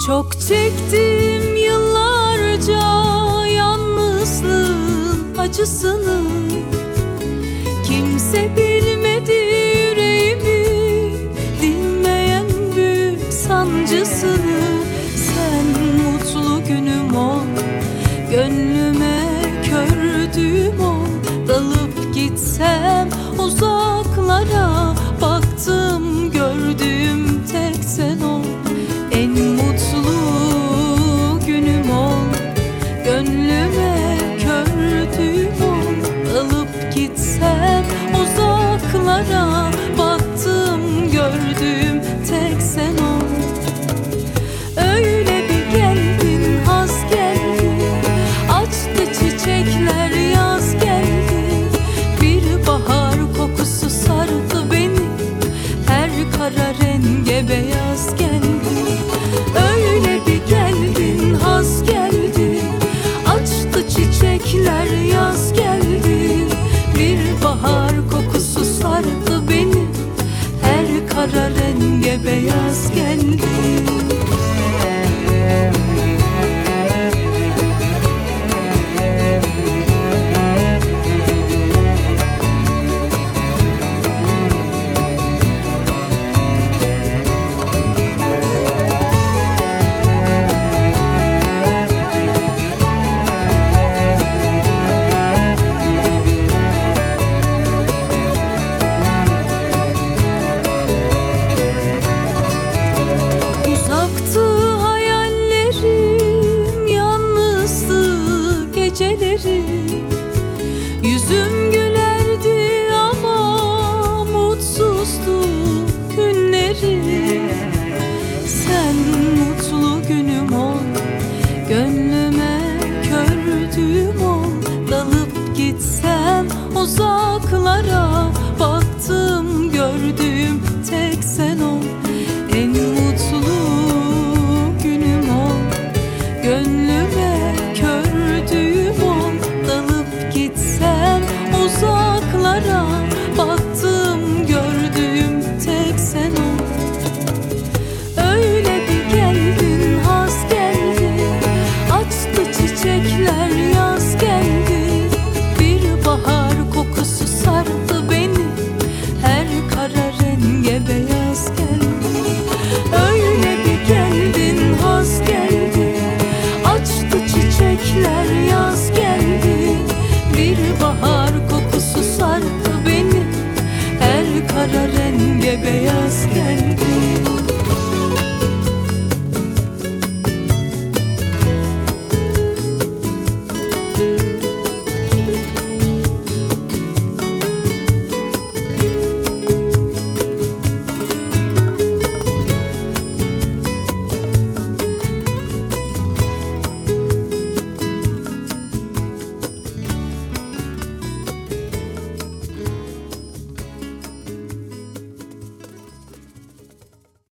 Çok çektim yıllarca yalnızlığın acısını. Kimse bilmedi yüreğimi, dinmeyen büyük sancısını. Sen mutlu günüm ol, gönlüme kördüğüm ol. Dalıp gitsem uzaklara, baktım gördüğüm tek sen ol. En mutlu günüm ol, gönlüme kördüğüm ol. Dalıp gitsem uzaklara, baktım gördüğüm tek sen ol. Öyle bir geldin, haz geldin, açtı çiçekler, yaz geldi. Bir bahar kokusu sardı beni, her kara renge beyaz geldi. Öyle bir geldin, haz geldi, açtı çiçekler, yaz geldi. Bir bahar kokusu sardı beni, her kara renge beyaz geldi. Yüzüm gülerdi ama mutsuzdu günleri. Sen mutlu günüm ol, gönlüme kördüğüm ol. Dalıp gitsem uzaklara, baktım gördüğüm tek sen ol. En mutlu günüm ol, gönlüme kördüğüm ol. Dalıp gitsem uzaklara, baktım gördüğüm tek sen ol. Öyle bir geldin, haz geldi, açtı çiçekler, yaz geldi. Bir bahar kokusu sardı beni, her kara renge beyaz geldi. Öyle bir geldin, haz geldi, açtı çiçekler, yaz geldi. Bir bahar kokusu sardı beni, her kara renge beyaz geldi.